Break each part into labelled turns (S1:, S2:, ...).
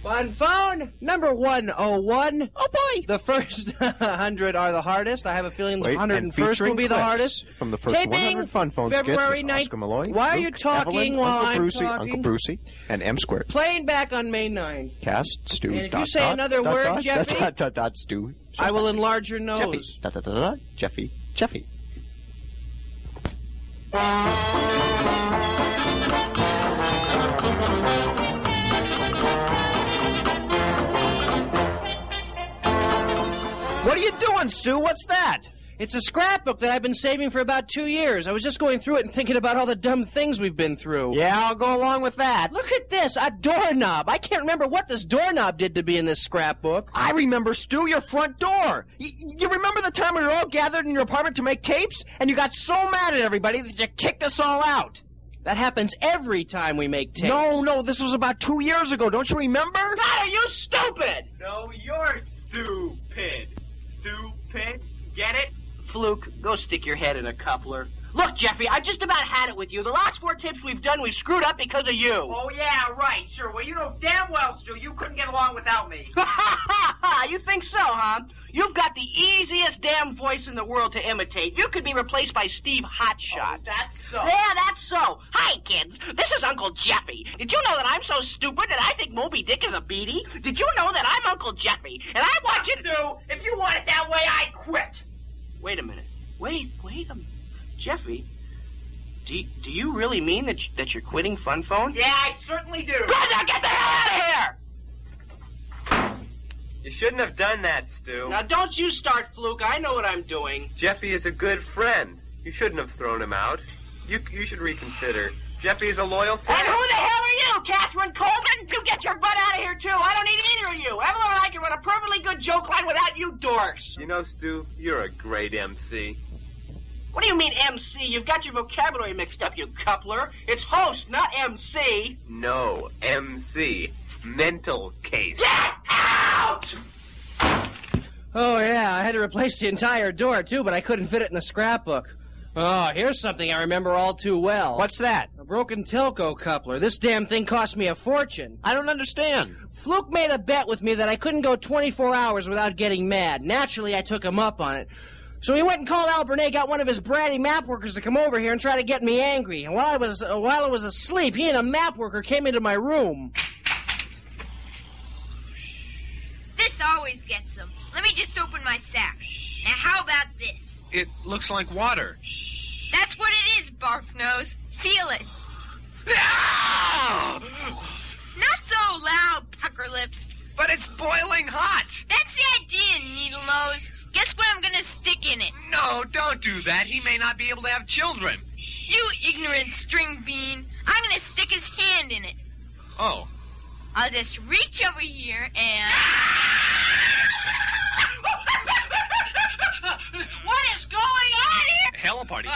S1: Fun phone, number 101.
S2: Oh, boy.
S1: The first 100 are the hardest. I have a feeling the 101st will be the hardest.
S3: From the first
S1: Taping
S3: 100 Fun Phone
S1: February
S3: skits with Oscar Malloy,
S1: Why are
S3: Luke,
S1: you talking
S3: Evelyn,
S1: while
S3: Uncle
S1: I'm
S3: Brucey,
S1: talking?
S3: Uncle Brucey, and M Squared.
S1: Playing back on May 9th.
S3: Cast, Stu,
S1: And if you say another word, Jeffy,
S3: Stu.
S1: I will enlarge your nose.
S3: Jeffy. Jeffy.
S2: What are you doing, Stu? What's that?
S1: It's a scrapbook that I've been saving for about 2 years. I was just going through it and thinking about all the dumb things we've been through.
S2: Yeah, I'll go along with that.
S1: Look at this, a doorknob. I can't remember what this doorknob did to be in this scrapbook.
S2: I remember, Stu, your front door. You remember the time we were all gathered in your apartment to make tapes? And you got so mad at everybody that you kicked us all out.
S1: That happens every time we make tapes.
S2: No, this was about 2 years ago. Don't you remember?
S4: God, are you stupid?
S5: No, you're stupid. Stupid. Get it?
S4: Fluke, go stick your head in a coupler. Look, Jeffy, I just about had it with you. The last 4 tapes we've done, we've screwed up because of you.
S5: Oh, yeah, right, sure. Well, you know damn well, Stu, you couldn't get along without me.
S4: Ha ha ha ha! You think so, huh? You've got the easiest damn voice in the world to imitate. You could be replaced by Steve Hotshot.
S5: Oh, that's so.
S4: Yeah, that's so. Hi, kids. This is Uncle Jeffy. Did you know that I'm so stupid that I think Moby Dick is a beanie? Did you know that I'm Uncle Jeffy? And I want you to...
S5: Stu, if you want it that way, I quit.
S4: Wait a minute. Wait a minute. Jeffy, do you really mean that you're quitting Fun Phone?
S5: Yeah, I certainly do.
S4: Good, now get the hell out of here!
S5: You shouldn't have done that, Stu.
S4: Now, don't you start, Fluke. I know what I'm doing.
S5: Jeffy is a good friend. You shouldn't have thrown him out. You should reconsider. Jeffy is a loyal friend.
S4: And who the hell are you, Catherine Coleman? You get your butt out of here, too. I don't need either of you. Evelyn and I can run a perfectly good joke line without you dorks.
S5: You know, Stu, you're a great MC.
S4: What do you mean, MC? You've got your vocabulary mixed up, you coupler. It's host, not MC.
S5: No, MC. Mental case.
S4: Get out!
S1: Oh, yeah, I had to replace the entire door, too, but I couldn't fit it in the scrapbook. Oh, here's something I remember all too well.
S2: What's that?
S1: A broken Telco coupler. This damn thing cost me a fortune.
S2: I don't understand.
S1: Fluke made a bet with me that I couldn't go 24 hours without getting mad. Naturally, I took him up on it. So he went and called Al Burnett, got one of his bratty map workers to come over here and try to get me angry. And while I was asleep, he and a map worker came into my room.
S6: This always gets them. Let me just open my sack. Now, how about this?
S7: It looks like water.
S6: That's what it is, Barf Nose. Feel it.
S7: Ah!
S6: Not so loud, Pucker Lips.
S7: But it's boiling hot.
S6: That's the idea, Needle Nose. Guess what I'm gonna stick in it?
S7: No, don't do that. He may not be able to have children.
S6: You ignorant string bean. I'm gonna stick his hand in it.
S7: Oh.
S6: I'll just reach over here and...
S4: What is going on here?
S7: Hello, party.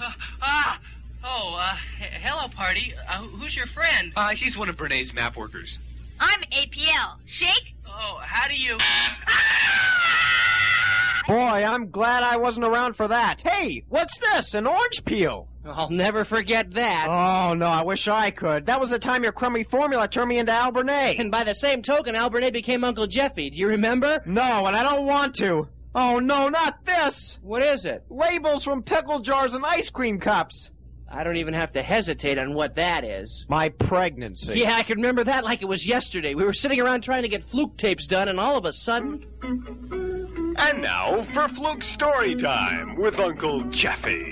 S4: Hello, party. Who's your friend?
S7: He's one of Bernays' map workers.
S6: I'm APL. Shake?
S4: Oh, how do you...
S2: Boy, I'm glad I wasn't around for that. Hey, what's this? An orange peel?
S1: I'll never forget that.
S2: Oh, no, I wish I could. That was the time your crummy formula turned me into Al Burnett.
S1: And by the same token, Al Burnett became Uncle Jeffy. Do you remember?
S2: No, and I don't want to. Oh, no, not this.
S1: What is it?
S2: Labels from pickle jars and ice cream cups.
S1: I don't even have to hesitate on what that is.
S2: My pregnancy.
S1: Yeah, I can remember that like it was yesterday. We were sitting around trying to get Fluke tapes done, and all of a sudden...
S8: And now for Fluke Story Time with Uncle Jeffy.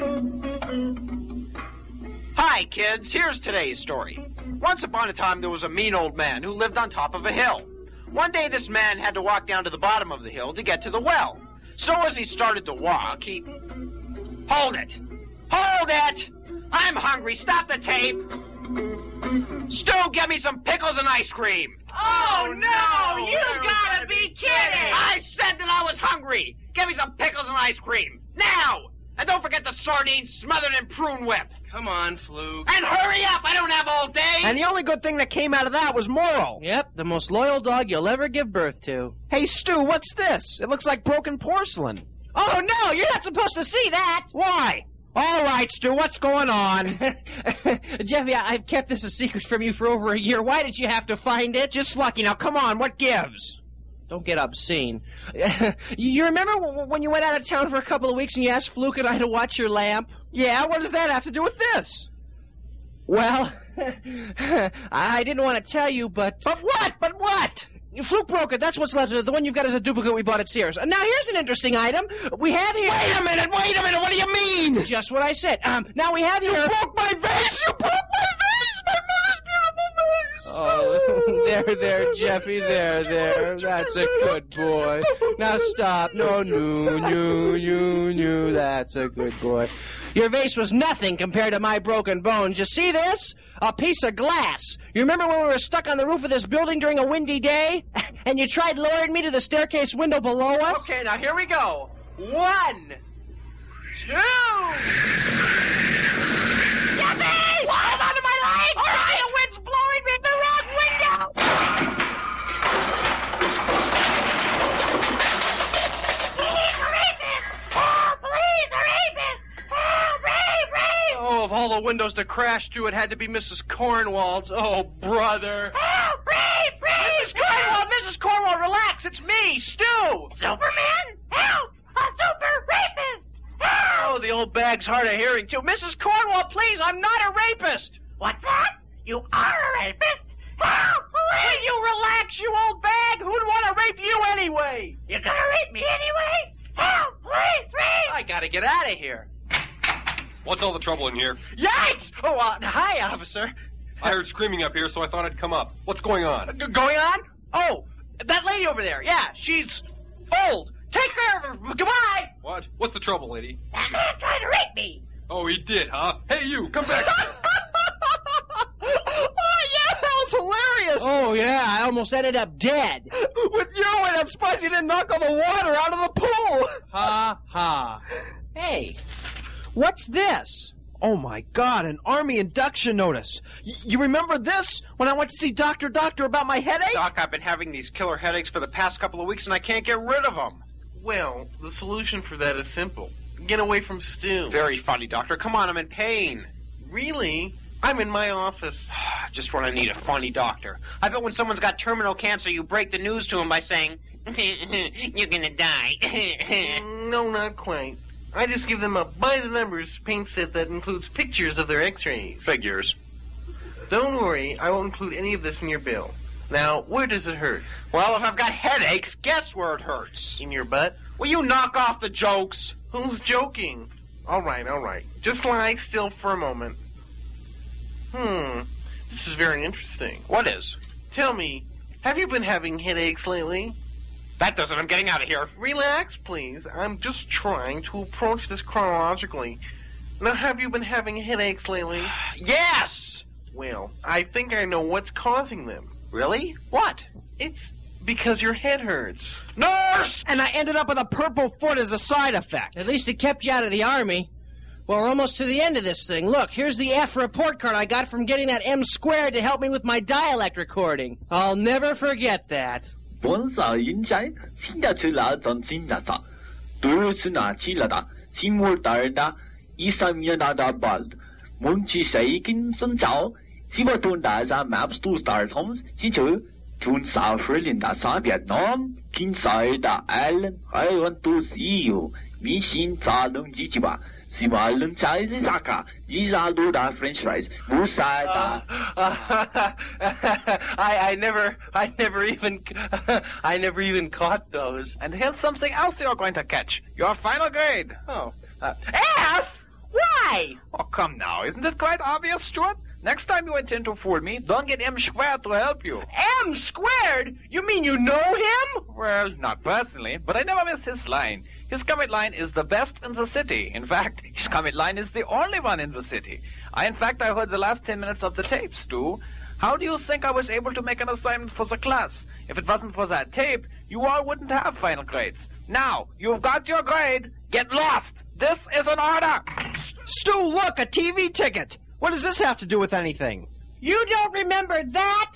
S2: Hi, kids. Here's today's story. Once upon a time, there was a mean old man who lived on top of a hill. One day, this man had to walk down to the bottom of the hill to get to the well. So as he started to walk, he... Hold it! Hold it! I'm hungry. Stop the tape. Stu, get me some pickles and ice cream.
S4: Oh, no! You gotta be kidding!
S2: I said that I was hungry. Get me some pickles and ice cream. Now! And don't forget the sardines smothered in prune whip.
S1: Come on, Fluke.
S2: And hurry up! I don't have all day! And the only good thing that came out of that was Moral.
S1: Yep, the most loyal dog you'll ever give birth to.
S2: Hey, Stu, what's this? It looks like broken porcelain.
S1: Oh, no! You're not supposed to see that!
S2: Why?
S9: All right, Stu, what's going on?
S1: Jeffy, I've kept this a secret from you for over a year. Why did you have to find it?
S9: Just lucky. Now, come on, what gives?
S1: Don't get obscene. You remember when you went out of town for a couple of weeks and you asked Fluke and I to watch your lamp?
S9: Yeah, what does that have to do with this?
S1: Well, I didn't want to tell you, but...
S9: But what? But what?
S1: Fluke broke it. That's what's left of it. The one you've got is a duplicate we bought at Sears. Now, here's an interesting item. We have here...
S9: Wait a minute, what do you mean?
S1: Just what I said. Now we have here...
S9: You broke my vase! You broke my vase! My mother's beautiful vase!
S1: Oh, there, Jeffy, there. That's a good boy. Now stop. No. That's a good boy. Your vase was nothing compared to my broken bones. You see this? A piece of glass. You remember when we were stuck on the roof of this building during a windy day? And you tried lowering me to the staircase window below us?
S2: Okay, now here we go. 1, 2...
S4: Jeffy! Hold on to my leg! All right, the wind's blowing me in the wrong window! Please, a rapist! Oh, please, a rapist! Oh, rape!
S2: Oh, of all the windows to crash through, it had to be Mrs. Cornwall's. Oh, brother.
S4: Help! Rape!
S2: Mrs. Cornwall, relax. It's me, Stu.
S4: Superman? Help! A super rapist! Help!
S2: Oh, the old bag's hard of hearing, too. Mrs. Cornwall, please, I'm not a rapist.
S4: What's that? You are a rapist? Help! Please!
S2: Will you relax, you old bag? Who'd want to rape you anyway?
S4: You're gonna rape me anyway? Help! Please, please!
S2: I gotta get out of here.
S5: What's all the trouble in here?
S2: Yikes! Oh, hi, officer.
S5: I heard screaming up here, so I thought I'd come up. What's going on?
S2: Going on? Oh, that lady over there. Yeah, she's old. Take care of her. Goodbye.
S5: What? What's the trouble, lady?
S4: That man tried to rape me!
S5: Oh, he did, huh? Hey, you, come back.
S9: Oh, yeah, that was hilarious!
S1: Oh, yeah, I almost ended up dead.
S9: With you, and I'm surprised you didn't knock all the water out of the pool!
S1: Ha, ha. Hey, what's this?
S9: Oh, my God, an Army induction notice. You remember this? When I went to see Doctor about my headache?
S2: Doc, I've been having these killer headaches for the past couple of weeks, and I can't get rid of them.
S10: Well, the solution for that is simple. Get away from Stu.
S2: Very funny, Doctor. Come on, I'm in pain.
S10: Really? I'm in my office.
S2: Just when I need a funny doctor. I bet when someone's got terminal cancer, you break the news to him by saying, you're gonna die.
S10: No, not quite. I just give them a by-the-numbers paint set that includes pictures of their x-rays.
S2: Figures.
S10: Don't worry, I won't include any of this in your bill. Now, where does it hurt?
S2: Well, if I've got headaches, guess where it hurts?
S10: In your butt?
S2: Will you knock off the jokes?
S10: Who's joking? All right. Just lie still for a moment. This is very interesting.
S2: What is?
S10: Tell me, have you been having headaches lately?
S2: That does it. I'm getting out of here.
S10: Relax, please. I'm just trying to approach this chronologically. Now, have you been having headaches lately?
S2: Yes!
S10: Well, I think I know what's causing them.
S2: Really? What?
S10: It's because your head hurts.
S2: Nurse!
S9: And I ended up with a purple foot as a side effect.
S1: At least it kept you out of the Army. Well, we're almost to the end of this thing. Look, here's the F report card I got from getting that M squared to help me with my dialect recording. I'll never forget that.
S11: 本少人在新的吃了真心的早，都是拿起了的，心窝大的，一三年大的 bald， 梦起谁跟生早，希望同大家 maps to start homes， 记住，从少水林的上边南，跟谁的 Allen， I want to see you， 迷信早能记住吧。希望能在这下个，一下多的 French fries， 不晒的。
S2: I never even caught those.
S12: And here's something else you're going to catch. Your final grade.
S2: Oh.
S4: F? Why?
S12: Oh, come now. Isn't it quite obvious, Stuart? Next time you intend to fool me, don't get M squared to help you.
S2: M squared? You mean you know him?
S12: Well, not personally, but I never miss his line. His comic line is the best in the city. In fact, his comic line is the only one in the city. I heard the last 10 minutes of the tape, Stu. How do you think I was able to make an assignment for the class? If it wasn't for that tape, you all wouldn't have final grades. Now, you've got your grade. Get lost. This is an order.
S9: Stu, look, a TV ticket. What does this have to do with anything?
S1: You don't remember that?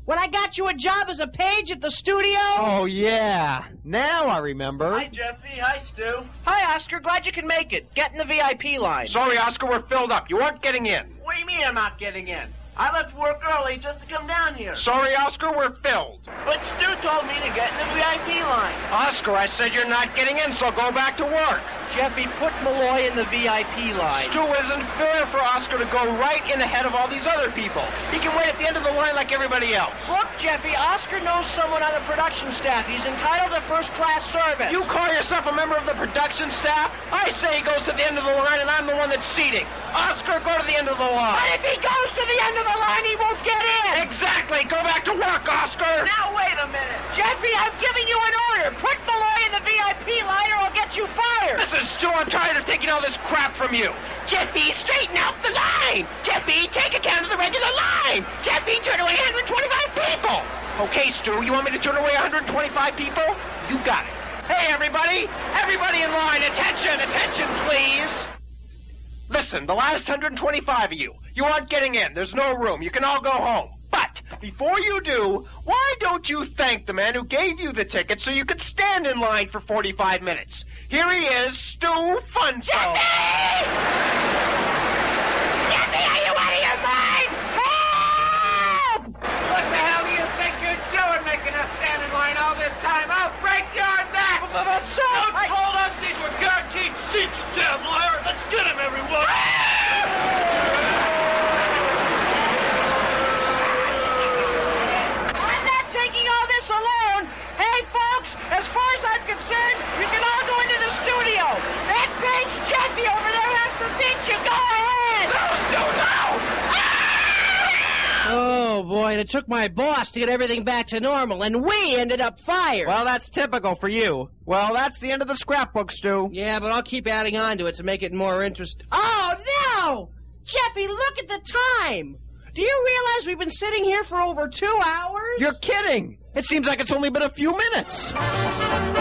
S1: When I got you a job as a page at the studio?
S9: Oh, yeah. Now I remember.
S13: Hi, Jeffy. Hi, Stu.
S1: Hi, Oscar. Glad you can make it. Get in the VIP line.
S2: Sorry, Oscar, we're filled up. You aren't getting in.
S13: What do you mean I'm not getting in? I left work early just to come down here.
S2: Sorry, Oscar, we're filled.
S13: But Stu told me to get in the VIP line.
S2: Oscar, I said you're not getting in, so go back to work.
S1: Jeffy, put Malloy in the VIP line.
S2: Stu, isn't fair for Oscar to go right in ahead of all these other people. He can wait at the end of the line like everybody else.
S1: Look, Jeffy, Oscar knows someone on the production staff. He's entitled to first-class service.
S2: You call yourself a member of the production staff? I say he goes to the end of the line, and I'm the one that's seating. Oscar, go to the end of the line.
S1: But if he goes to the end of the line, he won't get in.
S2: Exactly. Go back to work, Oscar.
S13: Now, wait a minute.
S1: Jeffy, I'm giving you an order. Put Malloy in the VIP line or I'll get you fired.
S2: Listen, Stu, I'm tired of taking all this crap from you.
S4: Jeffy, straighten out the line. Jeffy, take it down to the regular line. Jeffy, turn away 125 people.
S2: Okay, Stu, you want me to turn away 125 people? You got it. Hey, everybody. Everybody in line. Attention, attention, please. Listen, the last 125 of you aren't getting in. There's no room. You can all go home. But before you do, why don't you thank the man who gave you the ticket so you could stand in line for 45 minutes? Here he is, Stu Funso.
S4: Jeffy! Jeffy, are you out of your mind? Help!
S13: What the hell do you think you're doing making us stand in line all this time? I'll break your neck!
S1: But so,
S13: I told us these were guaranteed seats, you damn liar! Let's get him, everyone!
S1: I'm not taking all this alone. Hey, folks, as far as I'm concerned, you can all go into the studio. That page Jeffy over there has to seat you. Go ahead. Oh, boy, and it took my boss to get everything back to normal, and we ended up fired.
S9: Well, that's typical for you. Well, that's the end of the scrapbook, Stu.
S1: Yeah, but I'll keep adding on to it to make it more interesting. Oh, no! Jeffy, look at the time! Do you realize we've been sitting here for over 2 hours?
S9: You're kidding! It seems like it's only been a few minutes.